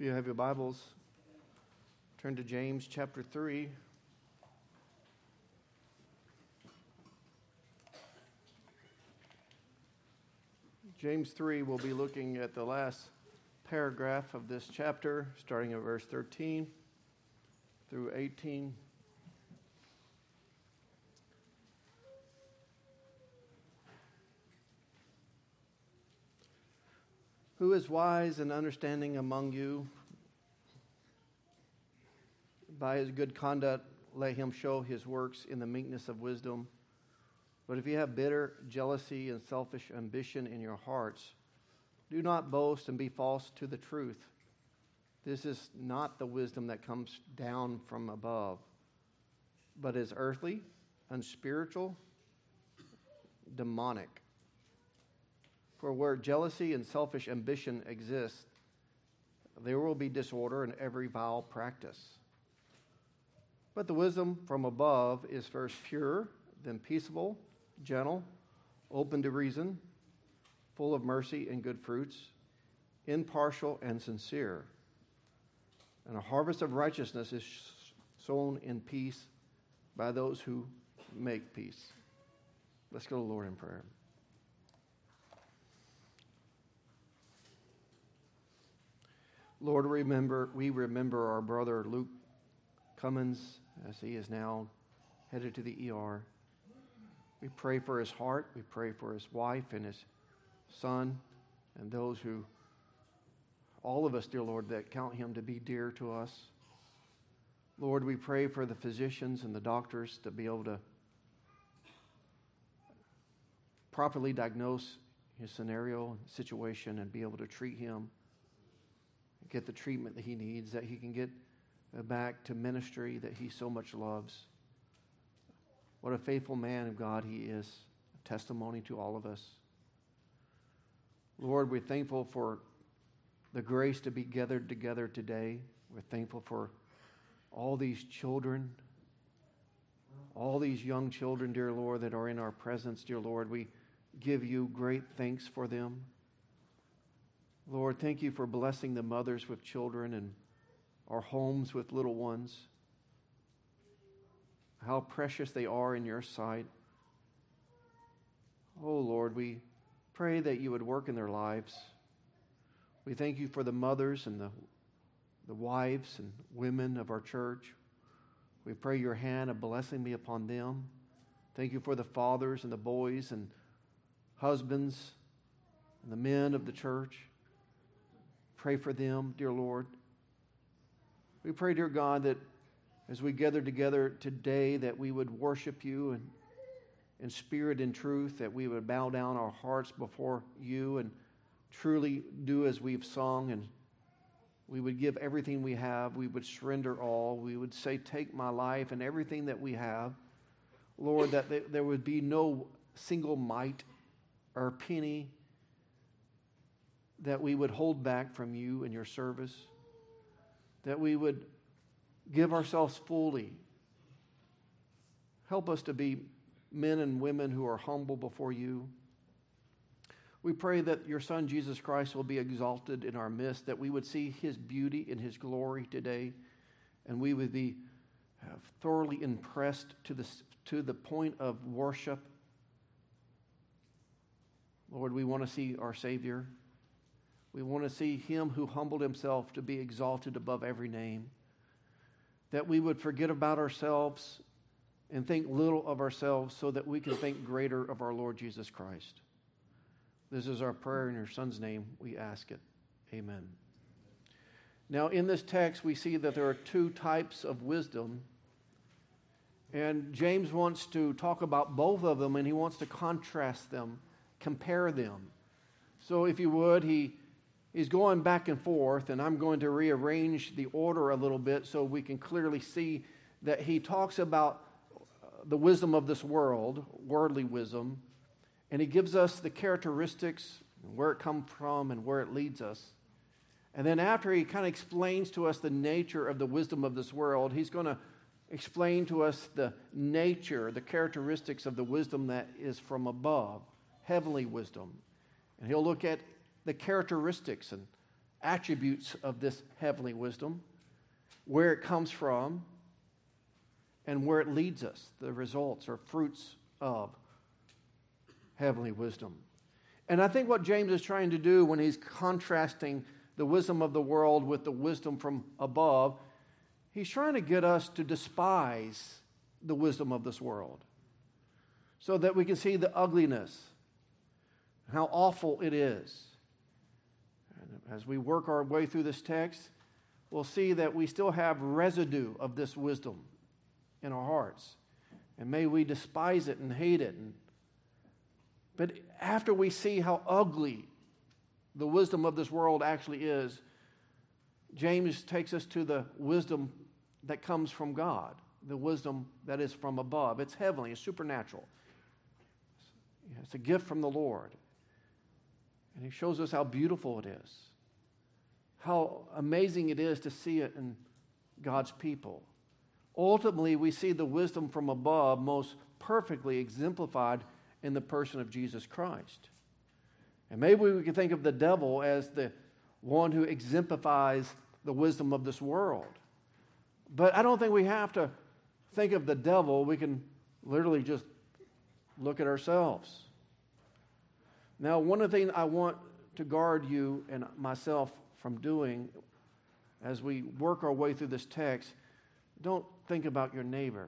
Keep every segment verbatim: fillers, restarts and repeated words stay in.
you have your Bibles, turn to James chapter three. James three, we'll be looking at the last paragraph of this chapter, starting at verse thirteen through eighteen. Who is wise and understanding among you? By his good conduct, let him show his works in the meekness of wisdom. But if you have bitter jealousy and selfish ambition in your hearts, do not boast and be false to the truth. This is not the wisdom that comes down from above, but is earthly, unspiritual, demonic. For where jealousy and selfish ambition exist, there will be disorder and every vile practice. But the wisdom from above is first pure, then peaceable, gentle, open to reason, full of mercy and good fruits, impartial and sincere. And a harvest of righteousness is sown in peace by those who make peace. Let's go to the Lord in prayer. Lord, remember we remember our brother Luke Cummins as he is now headed to the E R. We pray for his heart. We pray for his wife and his son and those who, all of us, dear Lord, that count him to be dear to us. Lord, we pray for the physicians and the doctors to be able to properly diagnose his scenario and situation and be able to treat him, get the treatment that he needs, that he can get back to ministry that he so much loves. What a faithful man of God he is, a testimony to all of us. Lord, we're thankful for the grace to be gathered together today. We're thankful for all these children, all these young children, dear Lord, that are in our presence, dear Lord. We give you great thanks for them. Lord, thank you for blessing the mothers with children and our homes with little ones. How precious they are in your sight. Oh, Lord, we pray that you would work in their lives. We thank you for the mothers and the, the wives and women of our church. We pray your hand of blessing be upon them. Thank you for the fathers and the boys and husbands and the men of the church. Pray for them, dear Lord. We pray, dear God, that as we gather together today, that we would worship you in, in spirit and truth, that we would bow down our hearts before you and truly do as we've sung, and we would give everything we have. We would surrender all. We would say, take my life and everything that we have. Lord, that there would be no single mite or penny that we would hold back from you in your service, that we would give ourselves fully. Help us to be men and women who are humble before you. We pray that your Son, Jesus Christ, will be exalted in our midst, that we would see his beauty and his glory today, and we would be uh, thoroughly impressed to the, to the point of worship. Lord, we want to see our Savior. We want to see him who humbled himself to be exalted above every name. That we would forget about ourselves and think little of ourselves so that we can think greater of our Lord Jesus Christ. This is our prayer in your Son's name. We ask it. Amen. Now, in this text, we see that there are two types of wisdom. And James wants to talk about both of them, and he wants to contrast them, compare them. So if you would, he He's going back and forth, and I'm going to rearrange the order a little bit so we can clearly see that he talks about the wisdom of this world, worldly wisdom, and he gives us the characteristics, where it comes from, and where it leads us. And then after he kind of explains to us the nature of the wisdom of this world, he's going to explain to us the nature, the characteristics of the wisdom that is from above, heavenly wisdom. And he'll look at the characteristics and attributes of this heavenly wisdom, where it comes from, and where it leads us, the results or fruits of heavenly wisdom. And I think what James is trying to do when he's contrasting the wisdom of the world with the wisdom from above, he's trying to get us to despise the wisdom of this world so that we can see the ugliness, how awful it is. And as we work our way through this text, we'll see that we still have residue of this wisdom in our hearts. And may we despise it and hate it. And, but after we see how ugly the wisdom of this world actually is, James takes us to the wisdom that comes from God, the wisdom that is from above. It's heavenly, it's supernatural. It's a gift from the Lord. And he shows us how beautiful it is, how amazing it is to see it in God's people. Ultimately, we see the wisdom from above most perfectly exemplified in the person of Jesus Christ. And maybe we can think of the devil as the one who exemplifies the wisdom of this world. But I don't think we have to think of the devil. We can literally just look at ourselves. Now, one of the things I want to guard you and myself from doing as we work our way through this text, don't think about your neighbor.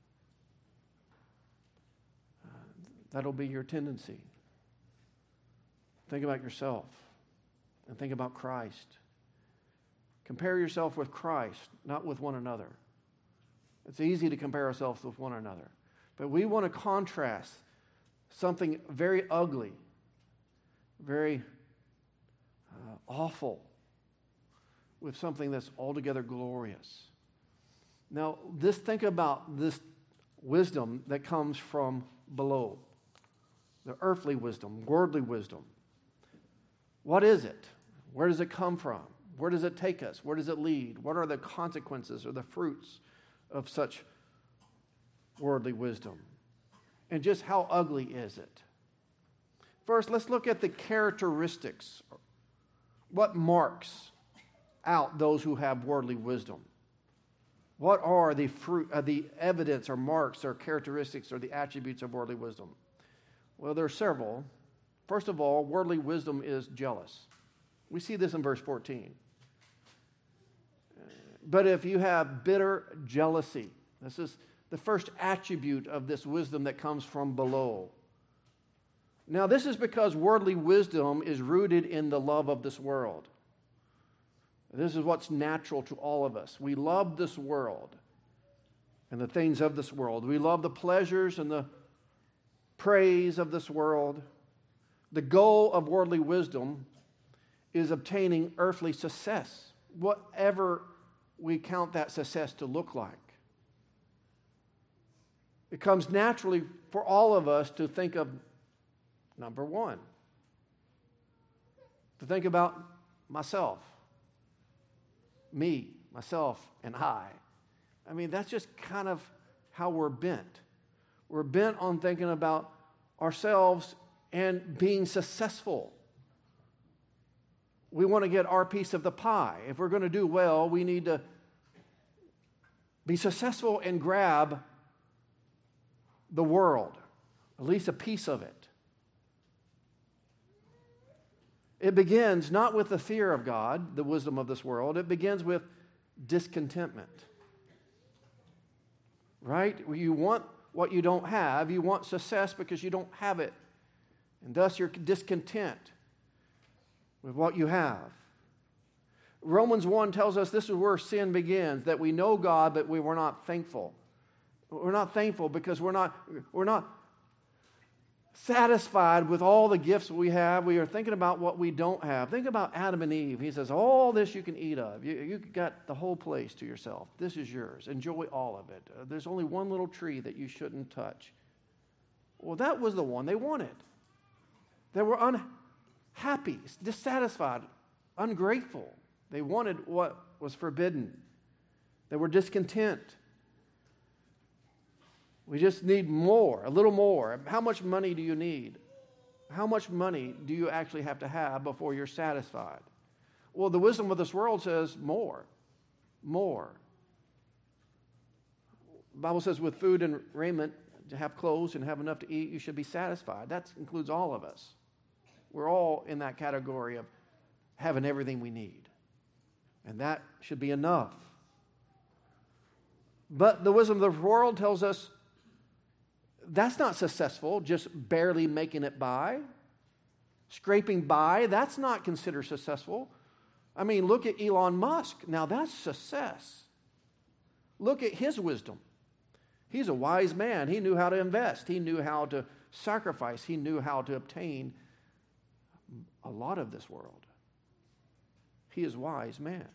Uh, that'll be your tendency. Think about yourself and think about Christ. Compare yourself with Christ, not with one another. It's easy to compare ourselves with one another. But we want to contrast something very ugly, very uh, awful, with something that's altogether glorious. Now, this, think about this wisdom that comes from below. The earthly wisdom, worldly wisdom. What is it? Where does it come from? Where does it take us? Where does it lead? What are the consequences or the fruits of such worldly wisdom? And just how ugly is it? First, let's look at the characteristics. What marks out those who have worldly wisdom? What are the fruit, uh, the evidence or marks or characteristics or the attributes of worldly wisdom? Well, there are several. First of all, worldly wisdom is jealous. We see this in verse fourteen. But if you have bitter jealousy, this is the first attribute of this wisdom that comes from below. Now, this is because worldly wisdom is rooted in the love of this world. This is what's natural to all of us. We love this world and the things of this world. We love the pleasures and the praise of this world. The goal of worldly wisdom is obtaining earthly success, whatever we count that success to look like. It comes naturally for all of us to think of number one, to think about myself, me, myself, and I. I mean, that's just kind of how we're bent. We're bent on thinking about ourselves and being successful. We want to get our piece of the pie. If we're going to do well, we need to be successful and grab the world, at least a piece of it. It begins not with the fear of God, the wisdom of this world. It begins with discontentment. Right? You want what you don't have. You want success because you don't have it. And thus you're discontent with what you have. Romans one tells us this is where sin begins, that we know God, but we were not thankful. We're not thankful because we're not, we're not satisfied with all the gifts we have. We are thinking about what we don't have. Think about Adam and Eve. He says, all this you can eat of. You, you got the whole place to yourself. This is yours. Enjoy all of it. Uh, there's only one little tree that you shouldn't touch. Well, that was the one they wanted. They were unhappy, dissatisfied, ungrateful. They wanted what was forbidden. They were discontent. We just need more, a little more. How much money do you need? How much money do you actually have to have before you're satisfied? Well, the wisdom of this world says more, more. The Bible says with food and raiment, to have clothes and have enough to eat, you should be satisfied. That includes all of us. We're all in that category of having everything we need. And that should be enough. But the wisdom of the world tells us that's not successful, just barely making it by. Scraping by, that's not considered successful. I mean, look at Elon Musk. Now that's success. Look at his wisdom. He's a wise man. He knew how to invest. He knew how to sacrifice. He knew how to obtain a lot of this world. He is a wise man.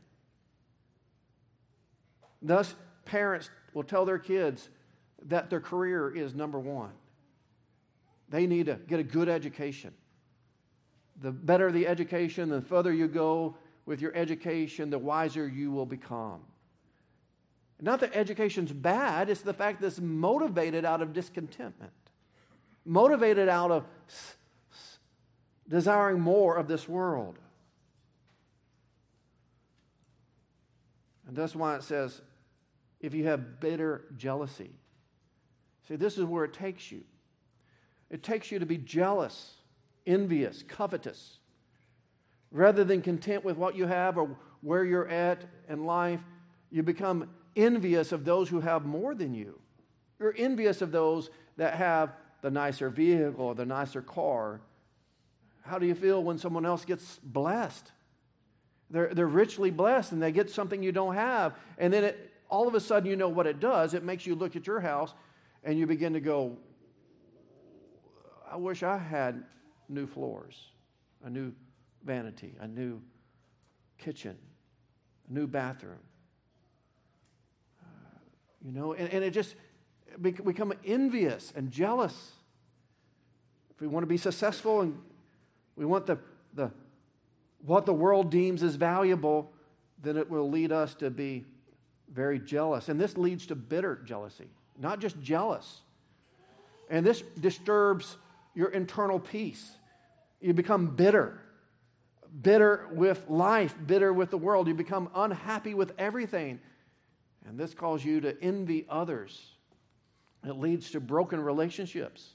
Thus, parents will tell their kids that their career is number one. They need to get a good education. The better the education, the further you go with your education, the wiser you will become. Not that education's bad, it's the fact that it's motivated out of discontentment. Motivated out of s- s- desiring more of this world. And that's why it says, if you have bitter jealousy. See, this is where it takes you. It takes you to be jealous, envious, covetous. Rather than content with what you have or where you're at in life, you become envious of those who have more than you. You're envious of those that have the nicer vehicle or the nicer car. How do you feel when someone else gets blessed? They're, they're richly blessed and they get something you don't have. And then it, all of a sudden you know what it does. It makes you look at your house and you begin to go, I wish I had new floors, a new vanity, a new kitchen, a new bathroom. You know, and, and it just we become envious and jealous. If we want to be successful and we want the, the what the world deems as valuable, then it will lead us to be very jealous. And this leads to bitter jealousy, not just jealous. And this disturbs your internal peace. You become bitter. Bitter with life, bitter with the world. You become unhappy with everything. And this causes you to envy others. It leads to broken relationships.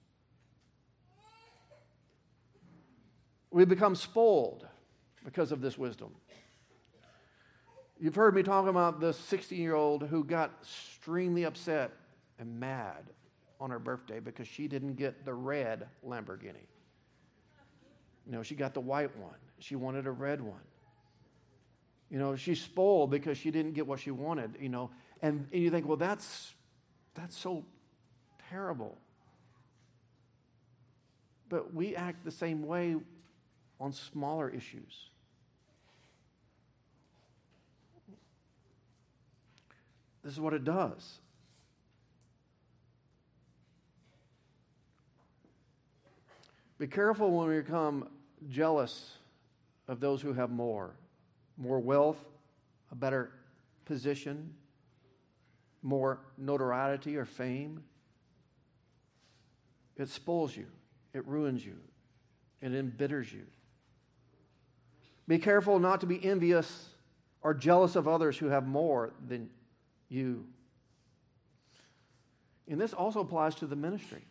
We become spoiled because of this wisdom. You've heard me talk about the sixteen-year-old who got extremely upset and mad on her birthday because she didn't get the red Lamborghini. You know, she got the white one. She wanted a red one. You know, she's spoiled because she didn't get what she wanted, you know. And, and you think, well, that's that's so terrible. But we act the same way on smaller issues. This is what it does. Be careful when we become jealous of those who have more. More wealth, a better position, more notoriety or fame. It spoils you. It ruins you. It embitters you. Be careful not to be envious or jealous of others who have more than you. And this also applies to the ministry.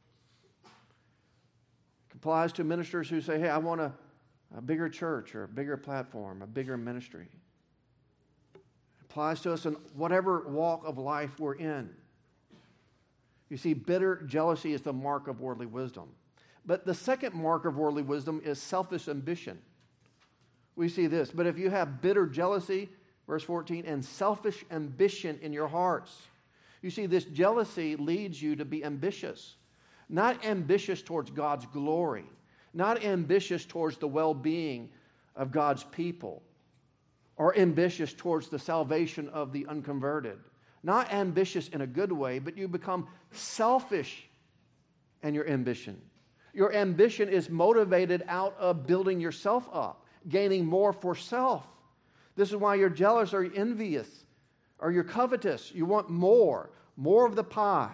It applies to ministers who say, hey, I want a, a bigger church or a bigger platform, a bigger ministry. It applies to us in whatever walk of life we're in. You see, bitter jealousy is the mark of worldly wisdom. But the second mark of worldly wisdom is selfish ambition. We see this. But if you have bitter jealousy, verse fourteen, and selfish ambition in your hearts. You see, this jealousy leads you to be ambitious. Not ambitious towards God's glory. Not ambitious towards the well-being of God's people. Or ambitious towards the salvation of the unconverted. Not ambitious in a good way, but you become selfish in your ambition. Your ambition is motivated out of building yourself up, gaining more for self. This is why you're jealous or you're envious or you're covetous. You want more, more of the pie.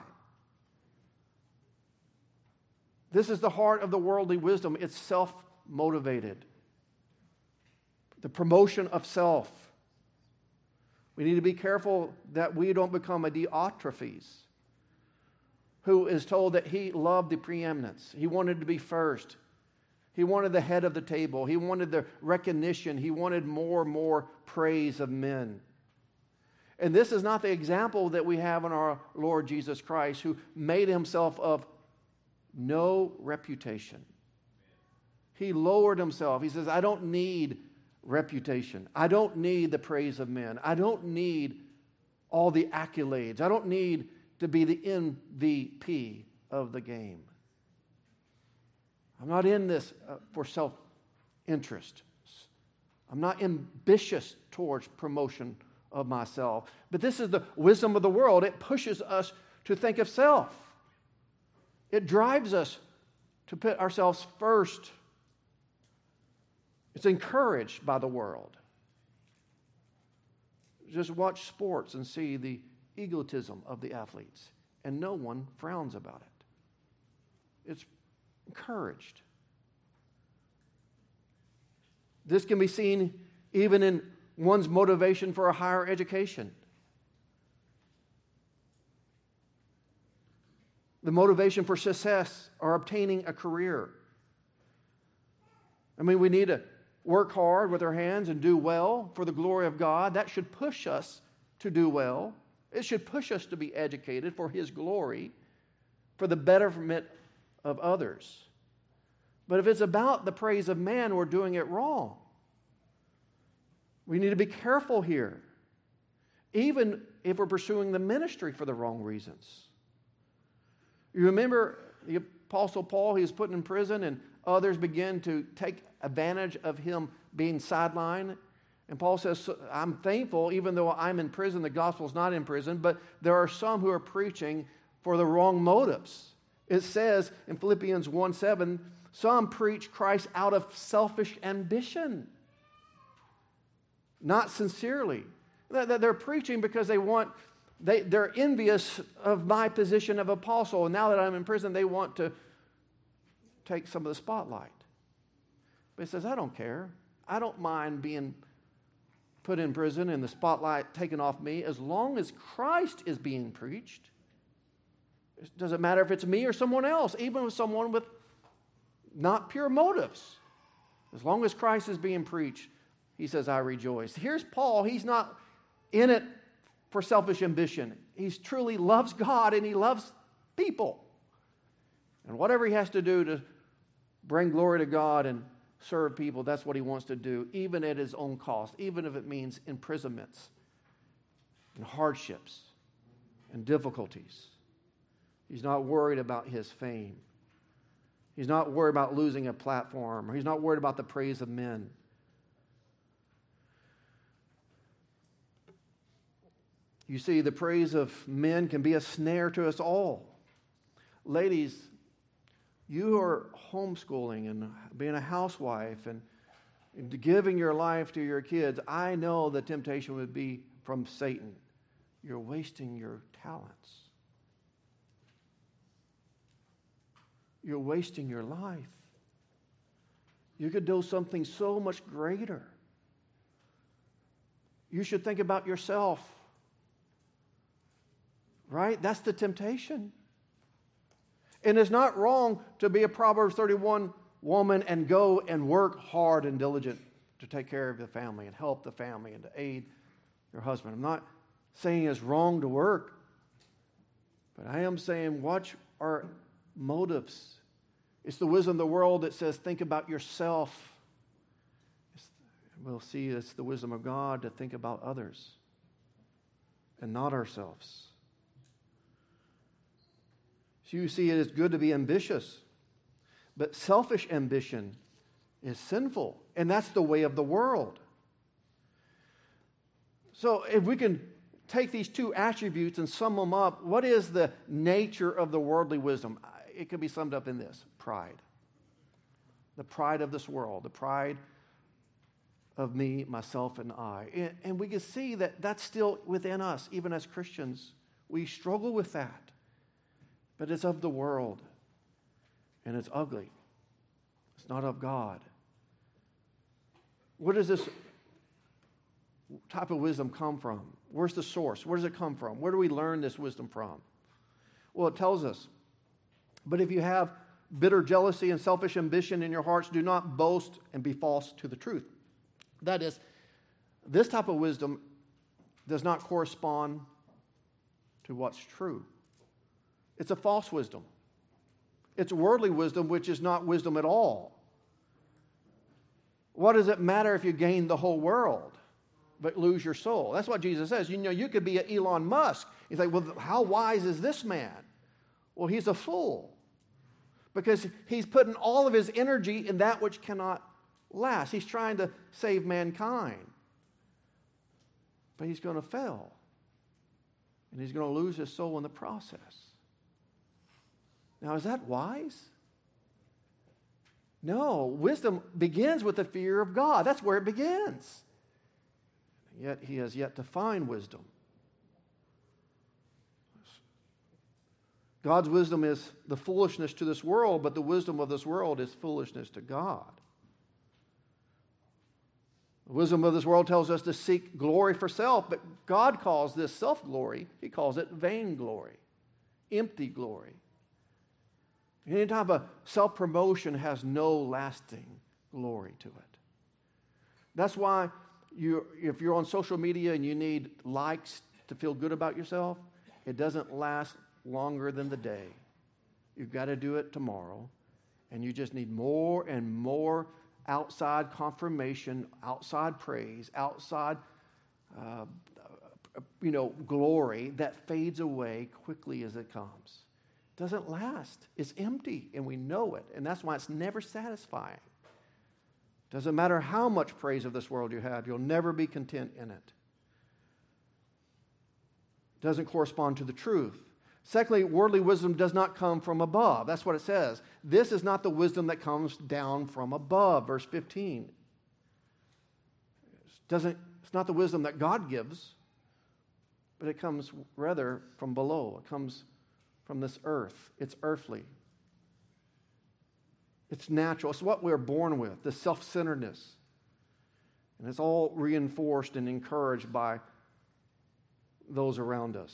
This is the heart of the worldly wisdom. It's self-motivated. the promotion of self. We need to be careful that we don't become a Diotrephes, who is told that he loved the preeminence. He wanted to be first. He wanted the head of the table. He wanted the recognition. He wanted more and more praise of men. And this is not the example that we have in our Lord Jesus Christ, who made himself of no reputation. He lowered himself. He says, I don't need reputation. I don't need the praise of men. I don't need all the accolades. I don't need to be the M V P of the game. I'm not in this uh, for self-interest. I'm not ambitious towards promotion of myself. But this is the wisdom of the world. It pushes us to think of self. It drives us to put ourselves first. It's encouraged by the world. Just watch sports and see the egotism of the athletes, and no one frowns about it. It's encouraged. This can be seen even in one's motivation for a higher education. The motivation for success or obtaining a career. I mean, we need to work hard with our hands and do well for the glory of God. That should push us to do well. It should push us to be educated for His glory, for the betterment of others. But if it's about the praise of man, we're doing it wrong. We need to be careful here, even if we're pursuing the ministry for the wrong reasons. You remember the Apostle Paul, he was put in prison, and others began to take advantage of him being sidelined. And Paul says, I'm thankful, even though I'm in prison, the gospel's not in prison, but there are some who are preaching for the wrong motives. It says in Philippians one seven, some preach Christ out of selfish ambition, not sincerely. They're preaching because they want, they, they're envious of my position of apostle, and now that I'm in prison, they want to take some of the spotlight. But he says, I don't care. I don't mind being put in prison and the spotlight taken off me as long as Christ is being preached. It doesn't matter if it's me or someone else, even with someone with not pure motives. As long as Christ is being preached, he says, I rejoice. Here's Paul. He's not in it for selfish ambition. He truly loves God and he loves people. And whatever he has to do to bring glory to God and serve people, that's what he wants to do, even at his own cost, even if it means imprisonments and hardships and difficulties. He's not worried about his fame. He's not worried about losing a platform, or he's not worried about the praise of men. You see, the praise of men can be a snare to us all. Ladies, you are homeschooling and being a housewife and, and giving your life to your kids. I know the temptation would be from Satan. You're wasting your talents. You're wasting your life. You could do something so much greater. You should think about yourself. Right? That's the temptation. And it's not wrong to be a Proverbs thirty-one woman and go and work hard and diligent to take care of the family and help the family and to aid your husband. I'm not saying it's wrong to work, but I am saying watch our motives. It's the wisdom of the world that says think about yourself. It's, we'll see it's the wisdom of God to think about others and not ourselves. So you see, it is good to be ambitious, but selfish ambition is sinful, and that's the way of the world. So if we can take these two attributes and sum them up, what is the nature of the worldly wisdom? It can be summed up in this: pride. The pride of this world, the pride of me, myself, and I. And, and we can see that that's still within us, even as Christians. We struggle with that. But it's of the world, and it's ugly. It's not of God. What does this type of wisdom come from? Where's the source? Where does it come from? Where do we learn this wisdom from? Well, it tells us, but if you have bitter jealousy and selfish ambition in your hearts, do not boast and be false to the truth. That is, this type of wisdom does not correspond to what's true. It's a false wisdom. It's worldly wisdom, which is not wisdom at all. What does it matter if you gain the whole world but lose your soul? That's what Jesus says. You know, you could be an Elon Musk. You think, well, how wise is this man? Well, he's a fool because he's putting all of his energy in that which cannot last. He's trying to save mankind, but he's going to fail, and he's going to lose his soul in the process. Now, is that wise? No. Wisdom begins with the fear of God. That's where it begins. Yet he has yet to find wisdom. God's wisdom is the foolishness to this world, but the wisdom of this world is foolishness to God. The wisdom of this world tells us to seek glory for self, but God calls this self-glory. He calls it vainglory, empty glory. Any type of self-promotion has no lasting glory to it. That's why you, if you're on social media and you need likes to feel good about yourself, it doesn't last longer than the day. You've got to do it tomorrow, and you just need more and more outside confirmation, outside praise, outside uh, you know, glory that fades away quickly as it comes. Doesn't last. It's empty, and we know it, and that's why it's never satisfying. Doesn't matter how much praise of this world you have, you'll never be content in it. Doesn't correspond to the truth. Secondly, worldly wisdom does not come from above. That's what it says. This is not the wisdom that comes down from above, verse fifteen. It doesn't, it's not the wisdom that God gives, but it comes rather from below. It comes from this earth. It's earthly. It's natural. It's what we're born with, the self-centeredness. And it's all reinforced and encouraged by those around us.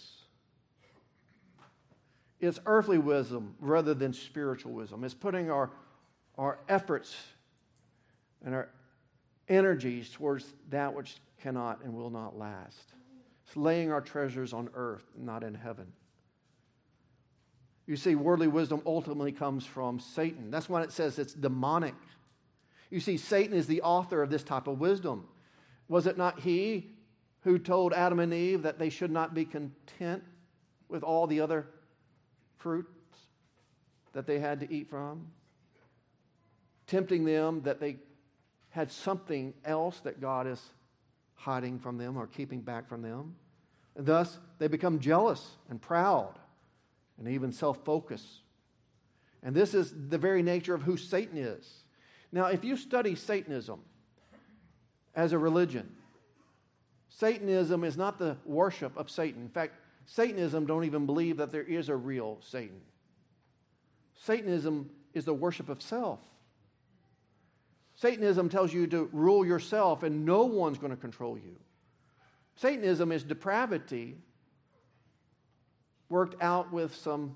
It's earthly wisdom rather than spiritual wisdom. It's putting our, our efforts and our energies towards that which cannot and will not last. It's laying our treasures on earth, not in heaven. You see, worldly wisdom ultimately comes from Satan. That's why it says it's demonic. You see, Satan is the author of this type of wisdom. Was it not he who told Adam and Eve that they should not be content with all the other fruits that they had to eat from? Tempting them that they had something else that God is hiding from them or keeping back from them. And thus, they become jealous and proud and even self-focused. And this is the very nature of who Satan is. Now, if you study Satanism as a religion, Satanism is not the worship of Satan. In fact, Satanism don't even believe that there is a real Satan. Satanism is the worship of self. Satanism tells you to rule yourself and no one's going to control you. Satanism is depravity worked out with some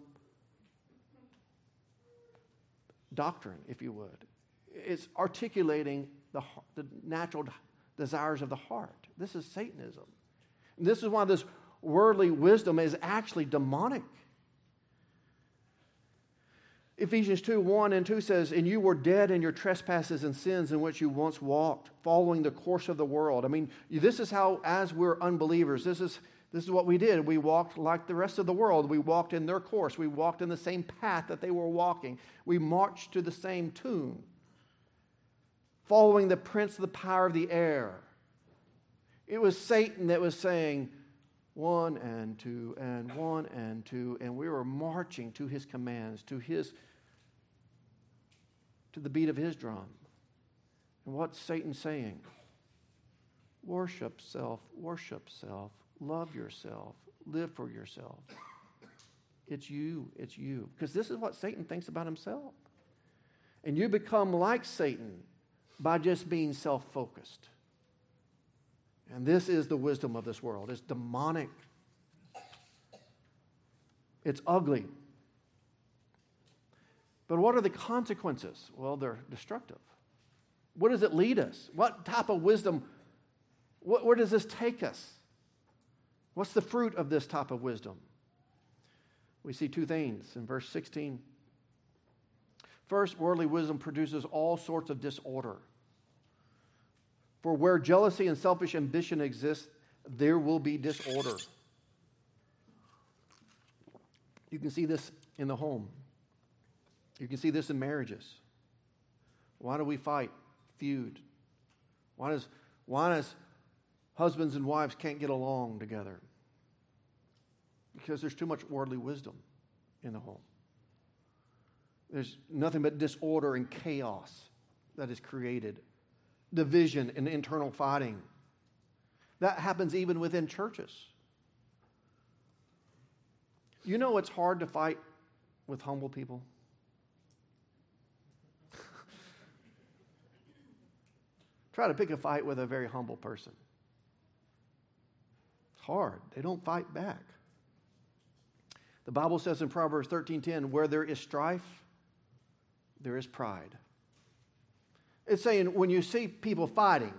doctrine, if you would. It's articulating the, the natural desires of the heart. This is Satanism. And this is why this worldly wisdom is actually demonic. Ephesians two, one and two says, "And you were dead in your trespasses and sins in which you once walked, following the course of the world." I mean, this is how, as we're unbelievers, this is This is what we did. We walked like the rest of the world. We walked in their course. We walked in the same path that they were walking. We marched to the same tune, following the prince of the power of the air. It was Satan that was saying one and two and one and two, and we were marching to his commands, to his, to the beat of his drum. And what's Satan saying? Worship self, worship self. Love yourself. Live for yourself. It's you. It's you. Because this is what Satan thinks about himself. And you become like Satan by just being self-focused And this is the wisdom of this world. It's demonic. It's ugly. But what are the consequences? Well, they're destructive. Where does it lead us? What type of wisdom, what, where does this take us? What's the fruit of this type of wisdom? We see two things in verse sixteen. First, worldly wisdom produces all sorts of disorder. For where jealousy and selfish ambition exist, there will be disorder. You can see this in the home. You can see this in marriages. Why do we fight, feud? Why does, why does husbands and wives can't get along together? Because there's too much worldly wisdom in the home. There's nothing but disorder and chaos that is created. Division and internal fighting. That happens even within churches. You know it's hard to fight with humble people? Try to pick a fight with a very humble person. It's hard. They don't fight back. The Bible says in Proverbs thirteen ten, where there is strife, there is pride. It's saying when you see people fighting,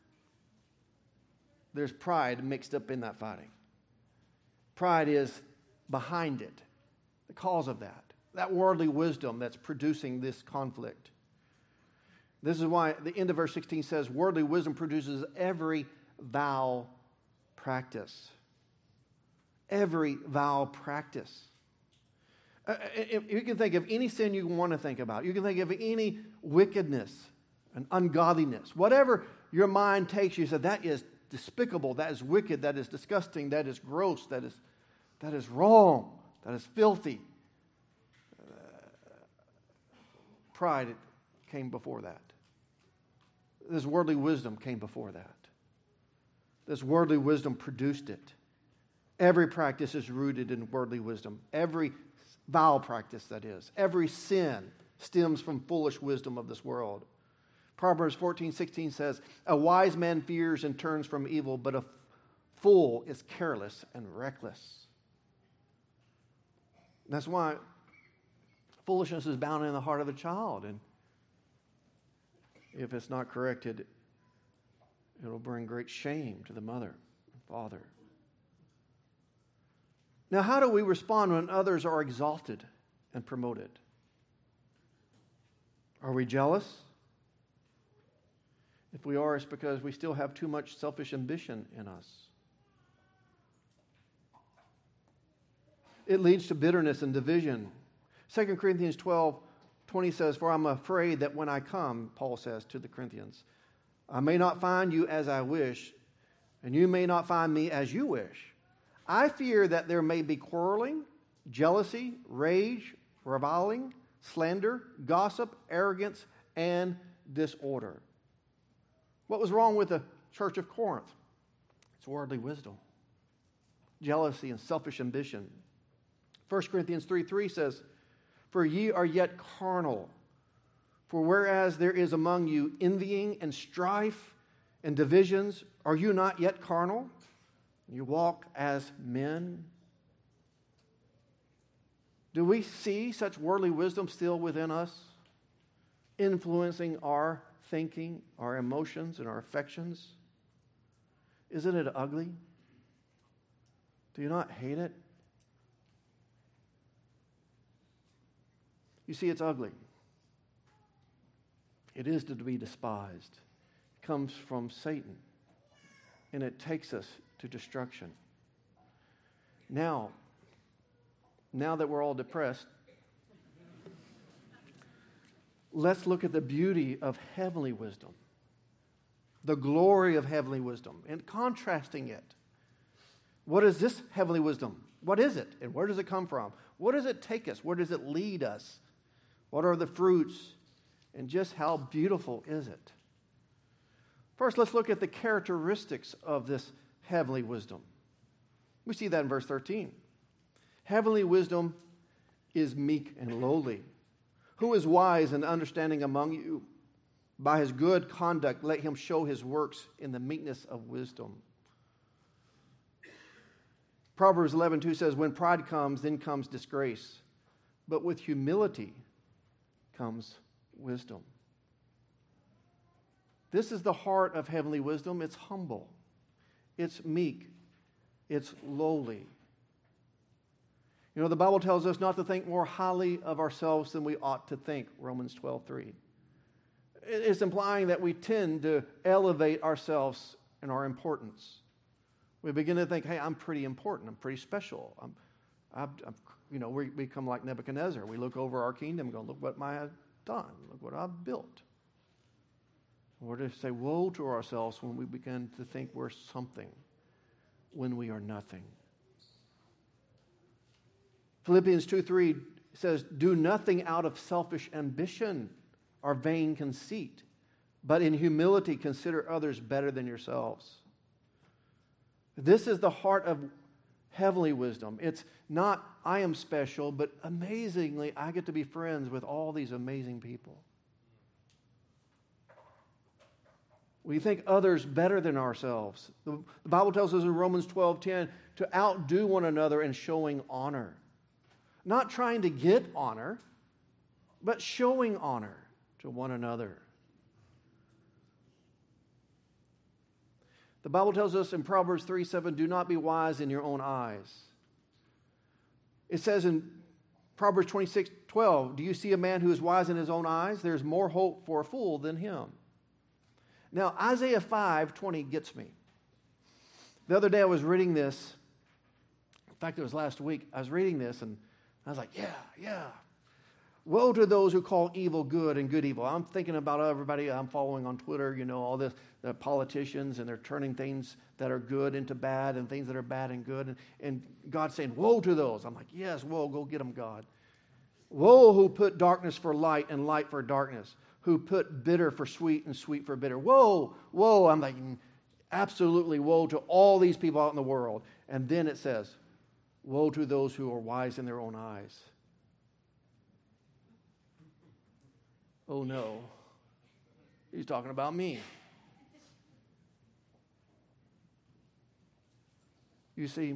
there's pride mixed up in that fighting. Pride is behind it, the cause of that. That worldly wisdom that's producing this conflict. This is why the end of verse sixteen says, worldly wisdom produces every vile practice. Every vile practice. Uh, you can think of any sin you want to think about. You can think of any wickedness and ungodliness. Whatever your mind takes you, say, that is despicable, that is wicked, that is disgusting, that is gross, that is, that is wrong, that is filthy. Uh, pride came before that. This worldly wisdom came before that. This worldly wisdom produced it. Every practice is rooted in worldly wisdom. Every vile practice, that is. Every sin stems from foolish wisdom of this world. Proverbs fourteen sixteen says, a wise man fears and turns from evil, but a fool is careless and reckless. That's why foolishness is bound in the heart of a child. And if it's not corrected, it'll bring great shame to the mother and father. Now, how do we respond when others are exalted and promoted? Are we jealous? If we are, it's because we still have too much selfish ambition in us. It leads to bitterness and division. Second Corinthians twelve twenty says, for I'm afraid that when I come, Paul says to the Corinthians, I may not find you as I wish, and you may not find me as you wish. I fear that there may be quarreling, jealousy, rage, reviling, slander, gossip, arrogance, and disorder. What was wrong with the church of Corinth? It's worldly wisdom, jealousy, and selfish ambition. First Corinthians three three says, for ye are yet carnal. For whereas there is among you envying and strife and divisions, are you not yet carnal? You walk as men. Do we see such worldly wisdom still within us, influencing our thinking, our emotions, and our affections? Isn't it ugly? Do you not hate it? You see, it's ugly. It is to be despised. It comes from Satan, and it takes us to destruction. Now, now that we're all depressed, let's look at the beauty of heavenly wisdom, the glory of heavenly wisdom, and contrasting it. What is this heavenly wisdom? What is it? And where does it come from? What does it take us? Where does it lead us? What are the fruits? And just how beautiful is it? First, let's look at the characteristics of this heavenly wisdom. We see that in verse thirteen. Heavenly wisdom is meek and lowly. Who is wise and understanding among you? By his good conduct, let him show his works in the meekness of wisdom. Proverbs eleven two says, when pride comes, then comes disgrace. But with humility comes wisdom. This is the heart of heavenly wisdom. It's humble. It's meek. It's lowly. You know, the Bible tells us not to think more highly of ourselves than we ought to think, Romans twelve three. It's implying that we tend to elevate ourselves and our importance. We begin to think, hey, I'm pretty important. I'm pretty special. I'm, I'm, I'm you know, we become like Nebuchadnezzar. We look over our kingdom and go, look what I have done. Look what I've built. We're to say woe to ourselves when we begin to think we're something when we are nothing. Philippians two three says, do nothing out of selfish ambition or vain conceit, but in humility consider others better than yourselves. This is the heart of heavenly wisdom. It's not I am special, but amazingly, I get to be friends with all these amazing people. We think others better than ourselves. The, the Bible tells us in Romans twelve ten to outdo one another in showing honor. Not trying to get honor, but showing honor to one another. The Bible tells us in Proverbs three seven, do not be wise in your own eyes. It says in Proverbs twenty-six twelve, do you see a man who is wise in his own eyes? There's more hope for a fool than him. Now, Isaiah five twenty gets me. The other day I was reading this. In fact, it was last week. I was reading this and I was like, yeah, yeah. Woe to those who call evil good and good evil. I'm thinking about everybody I'm following on Twitter, you know, all this, the politicians, and they're turning things that are good into bad and things that are bad and good. And, and God's saying, woe to those. I'm like, yes, woe, go get them, God. Woe who put darkness for light and light for darkness, who put bitter for sweet and sweet for bitter. Woe, woe. I'm like, absolutely woe to all these people out in the world. And then it says, woe to those who are wise in their own eyes. Oh no, he's talking about me. You see,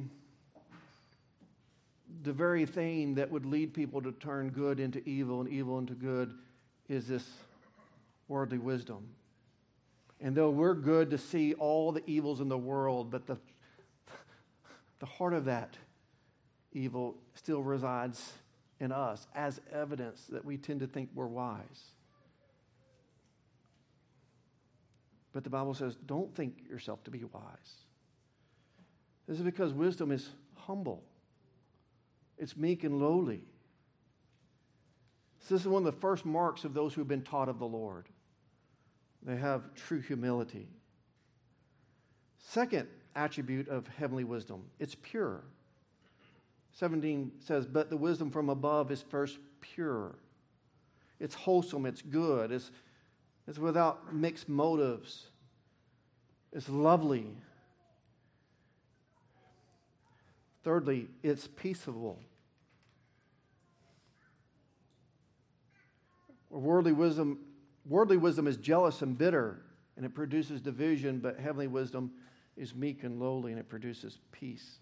the very thing that would lead people to turn good into evil and evil into good is this worldly wisdom. And though we're good to see all the evils in the world, but the, the heart of that evil still resides in us as evidence that we tend to think we're wise. But the Bible says, don't think yourself to be wise. This is because wisdom is humble. It's meek and lowly. This is one of the first marks of those who have been taught of the Lord. They have true humility. Second attribute of heavenly wisdom, it's pure. seventeen says, but the wisdom from above is first pure. It's wholesome, it's good, it's It's without mixed motives. It's lovely. Thirdly, it's peaceable. Worldly wisdom, worldly wisdom is jealous and bitter, and it produces division, but heavenly wisdom is meek and lowly, and it produces peace.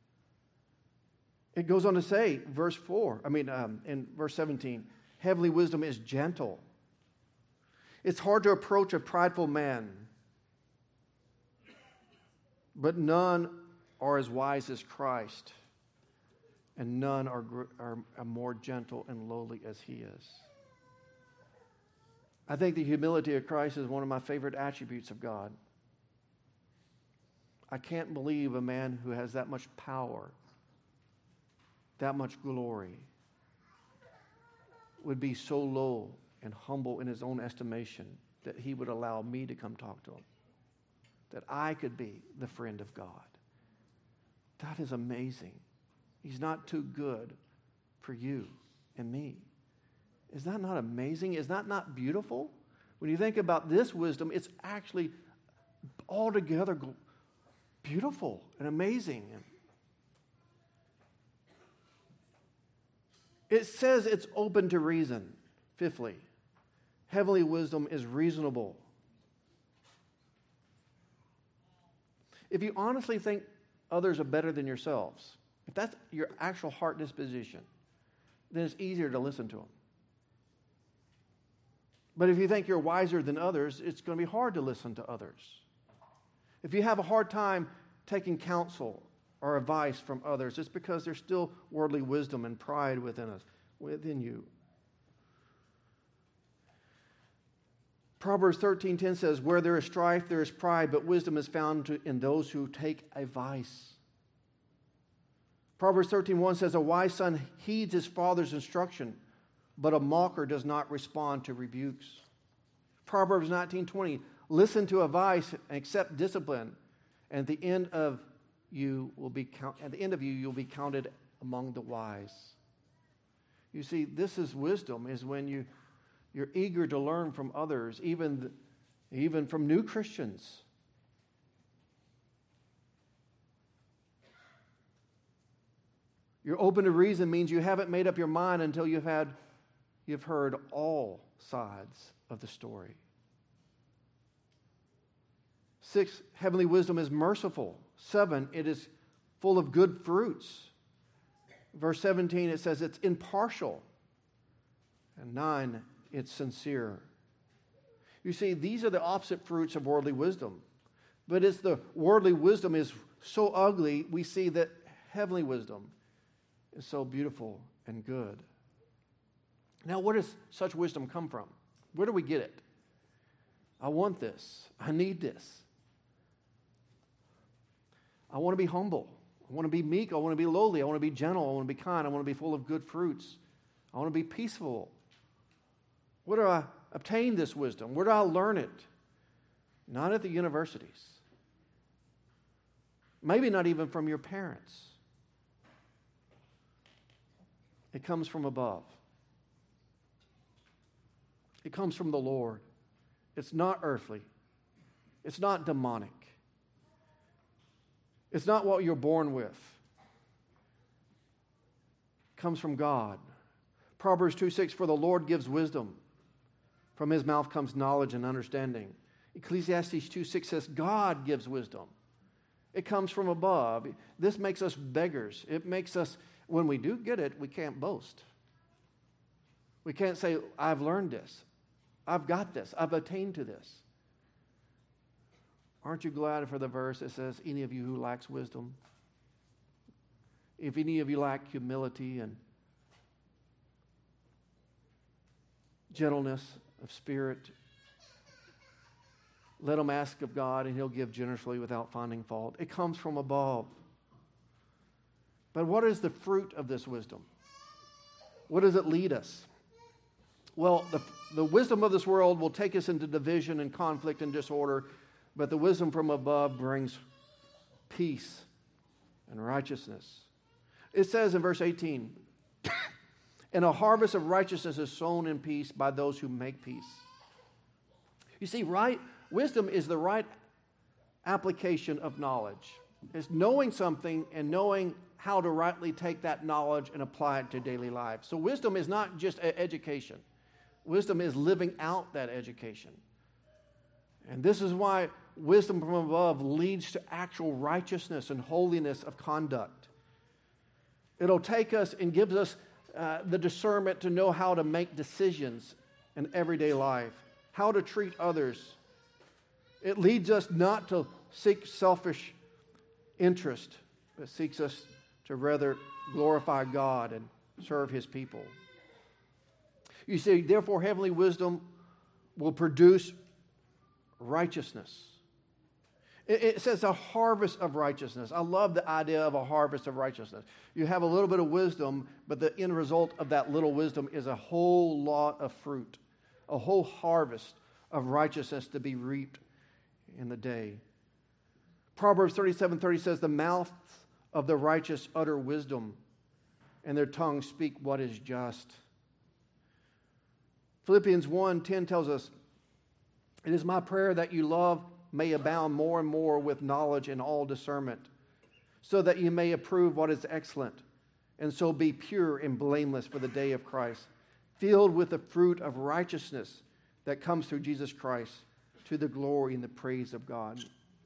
It goes on to say, verse four, I mean, um, in verse seventeen, heavenly wisdom is gentle. It's hard to approach a prideful man, but none are as wise as Christ, and none are, are, are more gentle and lowly as he is. I think the humility of Christ is one of my favorite attributes of God. I can't believe a man who has that much power, that much glory, would be so low and humble in his own estimation that he would allow me to come talk to him, that I could be the friend of God. That is amazing. He's not too good for you and me. Is that not amazing? Is that not beautiful? When you think about this wisdom, it's actually altogether beautiful and amazing. It says it's open to reason. Fifthly, Heavenly wisdom is reasonable. If you honestly think others are better than yourselves, if that's your actual heart disposition, then it's easier to listen to them. But if you think you're wiser than others, it's going to be hard to listen to others. If you have a hard time taking counsel or advice from others, it's because there's still worldly wisdom and pride within us, within you. Proverbs thirteen ten says, where there is strife, there is pride, but wisdom is found to, in those who take advice. Proverbs thirteen one says, a wise son heeds his father's instruction, but a mocker does not respond to rebukes. Proverbs nineteen twenty, listen to advice and accept discipline, and at the end of you will be count, at the end of you you'll be counted among the wise. You see, this is wisdom, is when you you're eager to learn from others, even even from new Christians. You're open to reason means you haven't made up your mind until you've had you've heard all sides of the story. Six, heavenly wisdom is merciful. Seven, it is full of good fruits. Verse seventeen, it says it's impartial. And nine, it's sincere. You see, these are the opposite fruits of worldly wisdom. But as the worldly wisdom is so ugly, we see that heavenly wisdom is so beautiful and good. Now, where does such wisdom come from? Where do we get it? I want this. I need this. I want to be humble. I want to be meek. I want to be lowly. I want to be gentle. I want to be kind. I want to be full of good fruits. I want to be peaceful. Where do I obtain this wisdom? Where do I learn it? Not at the universities. Maybe not even from your parents. It comes from above. It comes from the Lord. It's not earthly. It's not demonic. It's not what you're born with. It comes from God. Proverbs two six, for the Lord gives wisdom. From his mouth comes knowledge and understanding. Ecclesiastes two six says, God gives wisdom. It comes from above. This makes us beggars. It makes us, when we do get it, we can't boast. We can't say, I've learned this. I've got this. I've attained to this. Aren't you glad for the verse that says, any of you who lacks wisdom? If any of you lack humility and gentleness of spirit, let him ask of God, and he'll give generously without finding fault. It comes from above. But what is the fruit of this wisdom? What does it lead us? Well, the, the wisdom of this world will take us into division and conflict and disorder, but the wisdom from above brings peace and righteousness. It says in verse eighteen, and a harvest of righteousness is sown in peace by those who make peace. You see, right wisdom is the right application of knowledge. It's knowing something and knowing how to rightly take that knowledge and apply it to daily life. So wisdom is not just education. Wisdom is living out that education. And this is why wisdom from above leads to actual righteousness and holiness of conduct. It'll take us and gives us uh, the discernment to know how to make decisions in everyday life, how to treat others. It leads us not to seek selfish interest, but seeks us to rather glorify God and serve his people. You see, therefore, heavenly wisdom will produce righteousness. It, it says a harvest of righteousness. I love the idea of a harvest of righteousness. You have a little bit of wisdom, but the end result of that little wisdom is a whole lot of fruit, a whole harvest of righteousness to be reaped in the day. Proverbs thirty-seven thirty says, the mouth of the righteous utter wisdom, and their tongues speak what is just. Philippians one ten tells us, it is my prayer that you love may abound more and more with knowledge and all discernment, so that you may approve what is excellent, and so be pure and blameless for the day of Christ, filled with the fruit of righteousness that comes through Jesus Christ to the glory and the praise of God.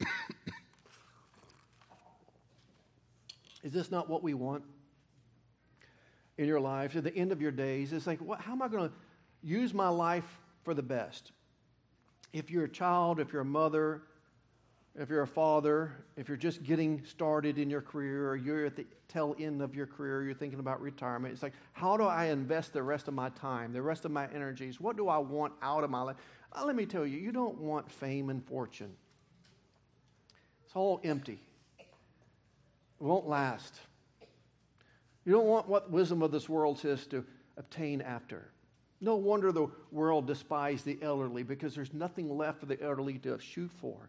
Is this not what we want in your lives? At the end of your days, it's like, what, how am I going to use my life for the best? If you're a child, if you're a mother, if you're a father, if you're just getting started in your career, or you're at the tail end of your career, you're thinking about retirement, it's like, how do I invest the rest of my time, the rest of my energies? What do I want out of my life? Uh, let me tell you, you don't want fame and fortune. It's all empty. It won't last. You don't want what wisdom of this world says to obtain after. No wonder the world despised the elderly, because there's nothing left for the elderly to shoot for.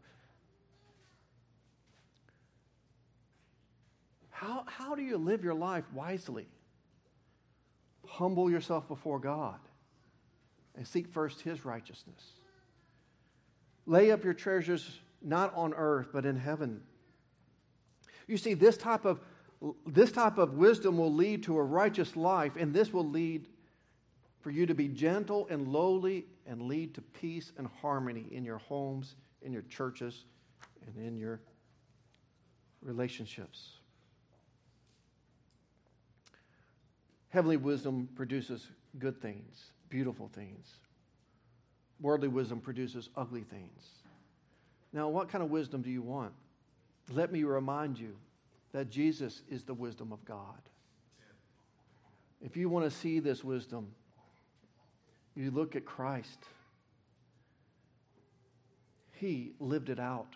How, how do you live your life wisely? Humble yourself before God and seek first His righteousness. Lay up your treasures not on earth, but in heaven. You see, this type of this type of wisdom will lead to a righteous life, and this will lead for you to be gentle and lowly and lead to peace and harmony in your homes, in your churches, and in your relationships. Heavenly wisdom produces good things, beautiful things. Worldly wisdom produces ugly things. Now, what kind of wisdom do you want? Let me remind you that Jesus is the wisdom of God. If you want to see this wisdom, you look at Christ. He lived it out.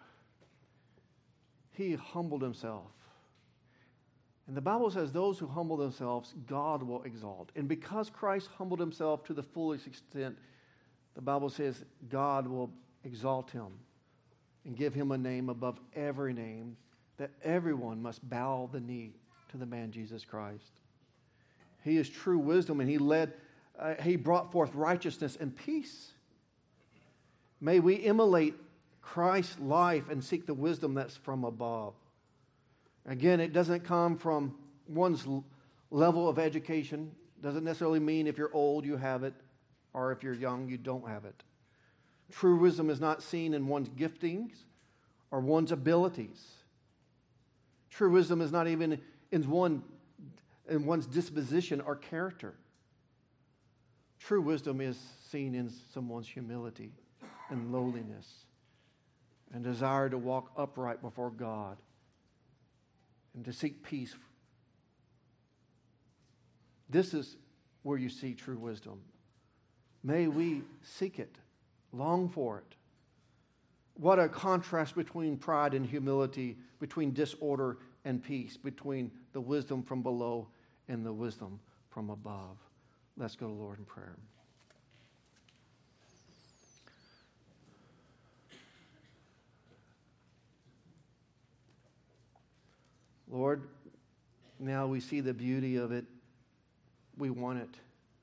He humbled Himself. And the Bible says those who humble themselves, God will exalt. And because Christ humbled Himself to the fullest extent, the Bible says God will exalt Him and give Him a name above every name, that everyone must bow the knee to the man Jesus Christ. He is true wisdom, and He led, uh, He brought forth righteousness and peace. May we emulate Christ's life and seek the wisdom that's from above. Again, it doesn't come from one's level of education. Doesn't necessarily mean if you're old you have it, or if you're young you don't have it. True wisdom is not seen in one's giftings or one's abilities. True wisdom is not even in one in one's disposition or character. True wisdom is seen in someone's humility and lowliness and desire to walk upright before God and to seek peace. This is where you see true wisdom. May we seek it, long for it. What a contrast between pride and humility, between disorder and peace, between the wisdom from below and the wisdom from above. Let's go to the Lord in prayer. Lord, now we see the beauty of it. We want it.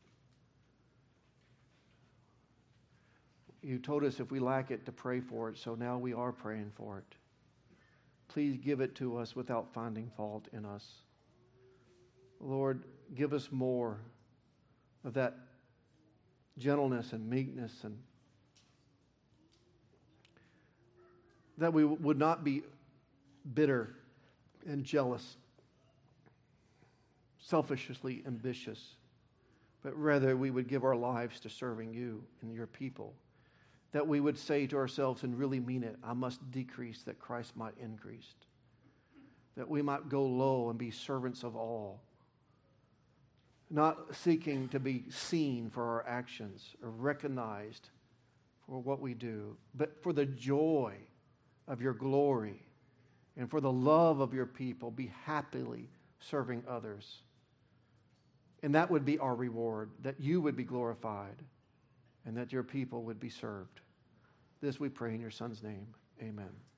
You told us if we lack it to pray for it, so now we are praying for it. Please give it to us without finding fault in us. Lord, give us more of that gentleness and meekness, and that we would not be bitter and jealous, selfishly ambitious, but rather we would give our lives to serving you and your people. That we would say to ourselves and really mean it, I must decrease that Christ might increase. That we might go low and be servants of all. Not seeking to be seen for our actions or recognized for what we do, but for the joy of your glory and for the love of your people, be happily serving others. And that would be our reward, that you would be glorified and that your people would be served. This we pray in your Son's name. Amen.